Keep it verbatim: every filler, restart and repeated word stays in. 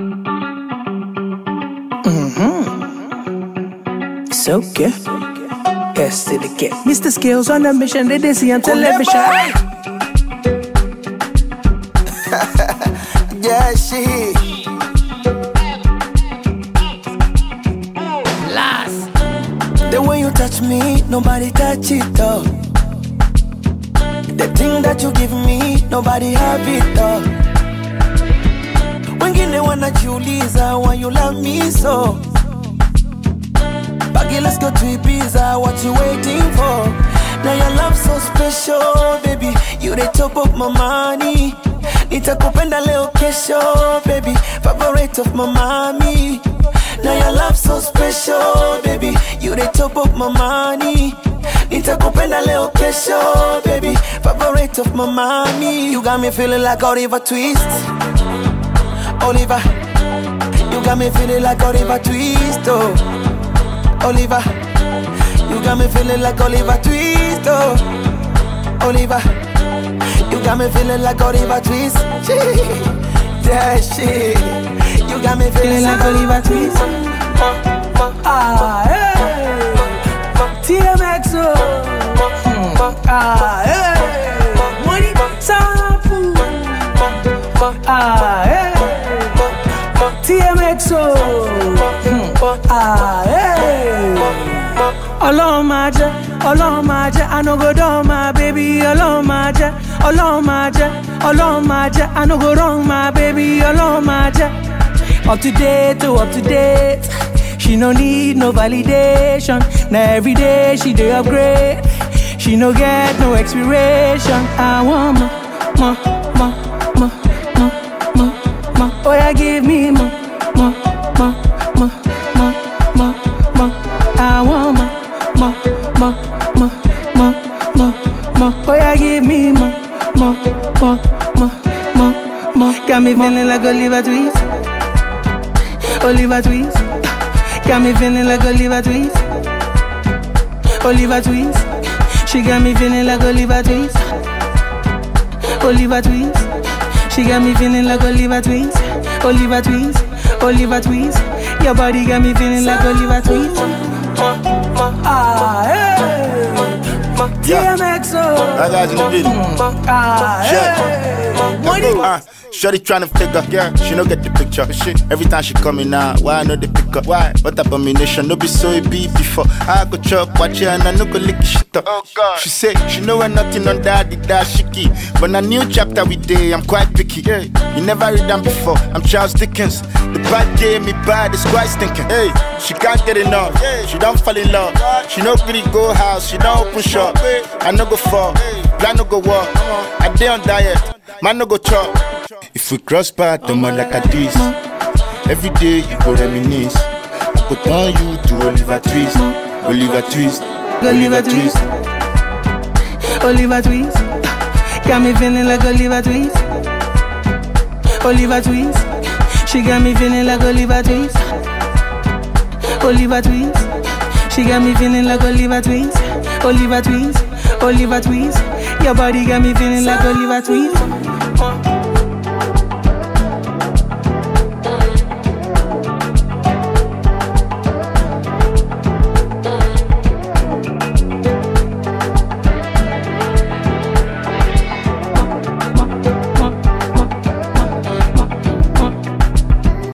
Mm-hmm. It's okay. Yes, to the get. Mister Skills on a mission, they they see on television. Yeah, she. Last. The way you touch me, nobody touch it though. The thing that you give me, nobody have it though. Wengine wanajiuliza why you love me so. Baggy, let's go to Ibiza, what you waiting for? Now your love so special, baby. You the top of my money. Nitakupenda leo kesho, baby. Favorite of my mommy. Now your love so special, baby. You the top of my money. Nitakupenda leo kesho, baby. Favorite of my mommy. You got me feeling like Oliver Twist. Oliver. You got me feeling like Oliver Twist, oh. Oliver. You got me feeling like Oliver Twist, oh. Oliver. You got me feeling like Oliver Twist. Yeah, shit. You got me feeling like Oliver Twist. Ah, hey. T M X, oh. Ah, hey. Money, sample. Ah, hey. T M X, oh. Ah, hey. Ọlọ́run máa jẹ́, Ọlọ́run máa jẹ́, I no go down my baby. Ọlọ́run máa jẹ́, Ọlọ́run máa jẹ́, Ọlọ́run máa jẹ́, I no go wrong my baby. Ọlọ́run máa jẹ́. Up to date, oh, up to date. She no need no validation. Now every day she dey upgrade. She no get no expiration. I want more, more, more, more, more, more, more. Oh yeah, give me more, more, more, more, more, more, more. I want more, more, more, more, more, more, more. Oh yeah, give me more, more, more, more, more, more. Got me feeling like Oliver Twist. Oliver Twist. Got me feeling like Oliver Twist. Oliver Twist. She got me feeling like Oliver Twist. Oliver Twist. She got me feeling like Oliver Twist. Oliver Twist. Oliver Twist. Your body got me feeling like Oliver Twist. Ah, hey. T M X, oh. I got in the video. Ah, hey. Money. Uh, Shorty tryna figure, yeah, she no get the picture. Shit. Every time she coming out, why I know the pick up? Why? What abomination? No be so it be before. I go chop, watch her and I no go lick shit up. Oh God. She say she know when nothing on that, the that shiki. But a new chapter we day, I'm quite picky. Yeah. You never read them before. I'm Charles Dickens. The bad game me bad, it's quite stinking. Hey, she can't get enough. She don't fall in love. She no really go house. She don't open shop. I no go fall. Plan no go walk. I day on diet. Man no go chop. If we cross path, the man like a this. Every day you go reminisce. I go turn you to Oliver Twist. Oliver Twist. Oliver Twist. Oliver Twist. Got me feeling like Oliver Twist. Oliver Twist. She got me feeling like Oliver Twist. Oliver Twist. She got me feeling like Oliver Twist. Oliver Twist. Oliver Twist. Your body got me feeling like Oliver Twist.